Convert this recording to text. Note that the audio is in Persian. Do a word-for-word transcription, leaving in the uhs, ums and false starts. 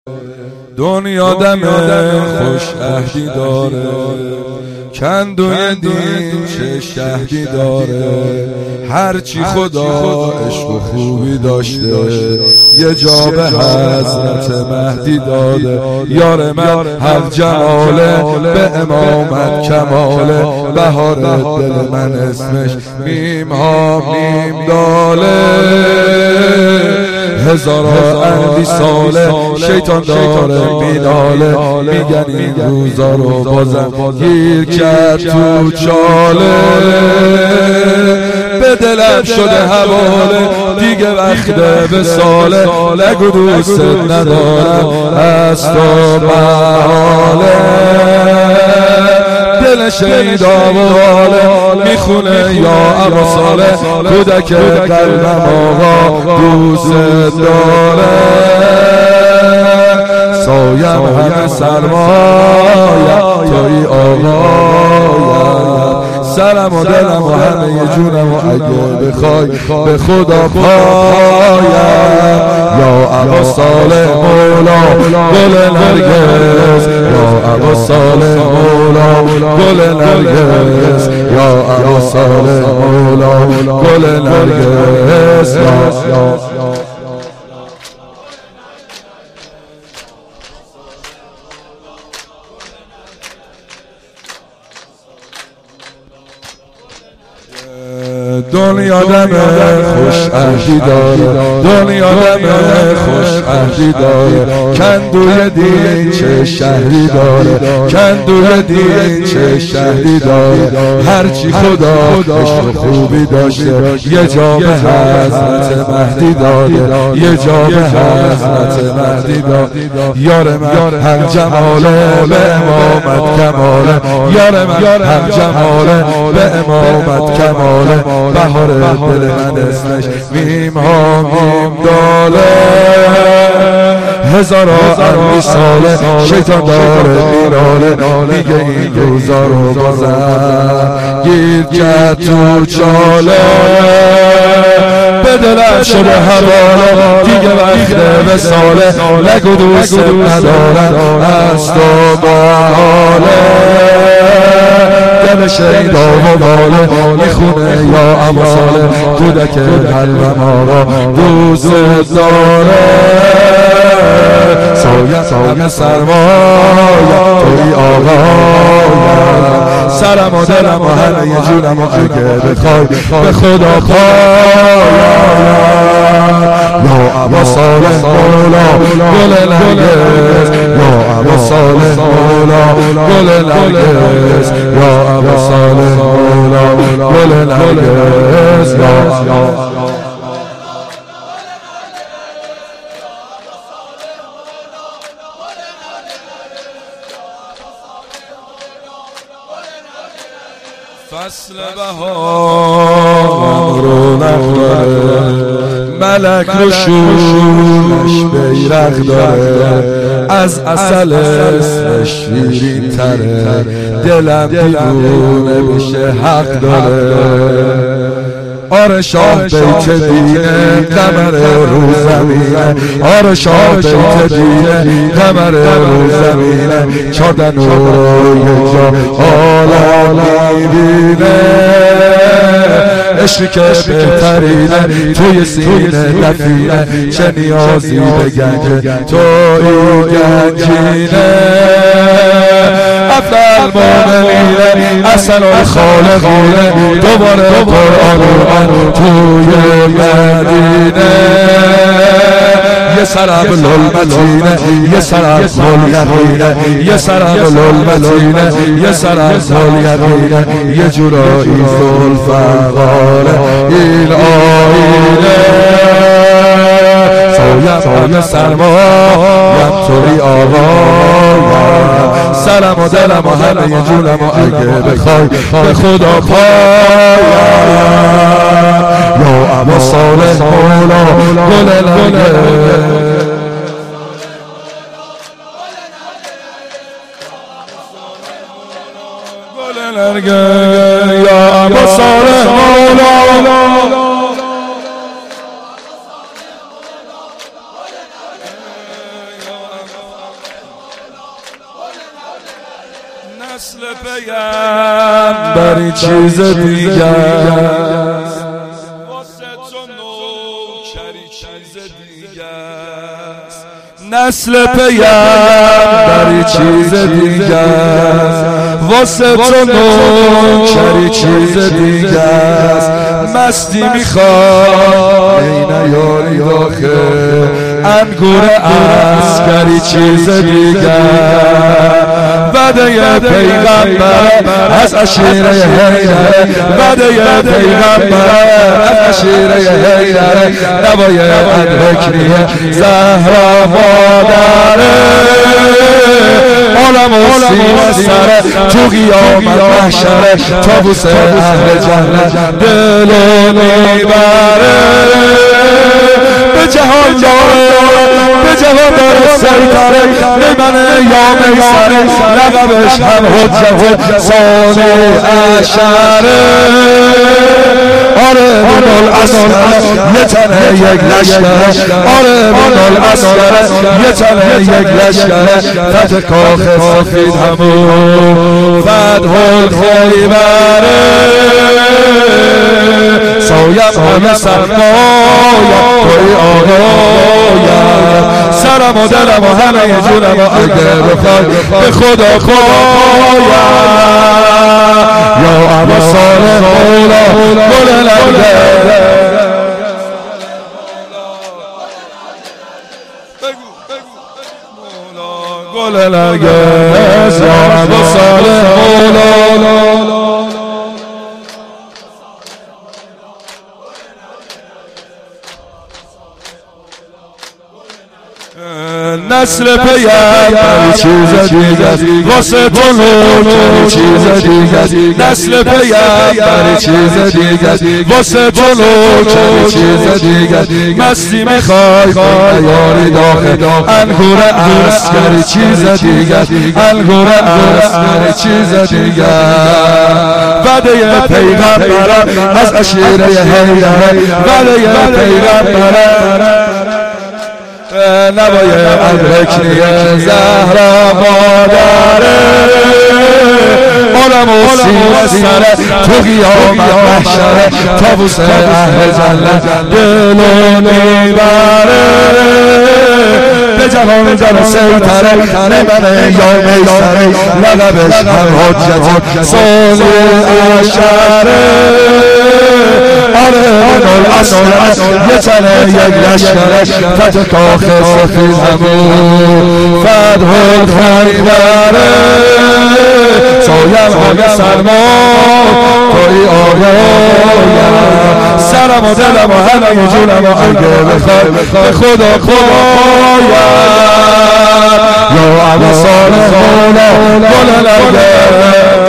دنیا دم خوش عهدی داره، کندوی دین چه شهدی داره. هرچی خدا عشق و خوبی داشته یه جا به حضرت مهدی داده. یار من هر جماله به امامت کماله، بهار دل من اسمش میم ها میم داله. هزارا اندی ساله شیطان داره میناله، میگن این روزا رو بازم گیر کرد تو چاله. به دلم شده حواله دیگه وقت به ساله، نگو دوست ندارم از تو محاله. دل شیدا و حاله میخونه یا ابا صالح، کودک قلبم آقا دوست داره. سایم همه سرمایم توی آقایم، سرم و دلم و همه جونم و اگه بخوای به خدا پایم. یا ابا صالح مولا گل نرگس، یا ابا صالح مولا گل نرگس، یا ابا صالح مولا گل نرگس. دنیا دم خوش عهدی داره، دنیا دم خوش عهدی داره. کندوی دین چه شهری داره، کندوی دین چه شهری داره. هرچی خدا عشق خوبی داشته یه جا به حضرت مهدی داده، یه جا به حضرت مهدی داده. یار من هم جماله به امامت کماله، یار من هم جماله به امامت کماله. بهار دل من اسمش میم ها میم داله. هزارا اندی ساله شیطان داره میناله، میگه این روزا رو بازم گیر کرد تو چاله. به دلم شده حواله دیگه وقت به ساله، نگو دوست ندارم از تو محاله. دل شیدا و باله میخونه یا ابا صالح، کودک قلبم آقا دوست داره. سایه سایه سرمایم توی آقایم، سرم و دلم و همه جونم و اگه بخوای به خدا پایم. یا ابا صالح مولا گل نرگس، یا ابا صالح مولا گل نرگس، یا ابا صالح مولا گل نرگس. فصل بهار رونق داره، ملک رو شورش بیرق داره. از عسل اسمش شیرین تره، دلم دیوونه بشه حق داره. آره شاه بیت دینه قمر رو زمینه، آره شاه بیت دینه قمر رو زمینه. چادن رو یه جا عالم میبینه، عشقی که بهترینه توی سینه دفینه. چه نیازی به گنج توی گنجینه. افضل المؤمنین احسن الخالقین، دوباره قرآن اومد توی مدینه. یه سرم للمتینه، یه سرم زلیقینه، یه سرم للمتینه، یه سرم زلیقینه. یه جورایی زلفقاره این آینه. سایم سایم سرمایم توی آقایم، سرم و دلم و همه جونم و اگه بخوای به خدا پایم. یا ابا صالح مولا گل نرگس، گل نرگس. یا ابا صالح مولا نسل پیغمبری چیز دیگه است، واسه تو نوکری چیز دیگه است. نسل پیغمبری چیز دیگه است، واسه تو نوکری چیز دیگه است. مستی میخواد این یاری داخل انگور عسکری چیز دیگه. وعده پیغمبر از عشیره حیدر، وعده پیغمبر از عشیره حیدر، نوای ادرکنیه زهرا مادره. عالم و سینه سره تو قیامت محشره، طاووس اهل جنت دلو میبره. به جهان داره به جهان داره سیطره، میمنه یا میسره، لقبش هم حجت ثانی عشره. آره من الاسکر یه تنه یک لشکر، آره من الاسکر یه تنه یک لشکر. فتح کاخ سفید همون فتح الخیبره. سایم همه سرمایم توی آقایم، سرم و دلم و همه جونم و اگه بخوای به خدا خدایم. یا ابا صالح مولا گل نرگس، گل نرگس یا ابا صالح مولا. نسل پیغمبر چیز دیگه، واسه تو نوکری چیز دیگه. نسل پیغمبر چیز دیگه، واسه تو نوکری چیز دیگه. مستی میخوای یاری داخل انگور عسکری چیز دیگه، انگور عسکری چیز دیگه. وعده پیغمبر از عشیره حیدر، وعده پیغمبر نوای ادرکنیه زهرا مادره. عالم و سینه سره تو قیامت محشره، طاووس اهل جنت دلو میبره. به جهان جان سیطره، نمنه یا میسره، لقبش هم حجت ثانی عشره. آره من الاسکر یه تنه یک لشکر، فتح کاخ سفید همون فتح الخیبره. سایم همه سرما توی آقایم، سرم و دلم و همه جونم و اگه بخوای به خدا خدایم. یا ابا صالح مولا گل نرگس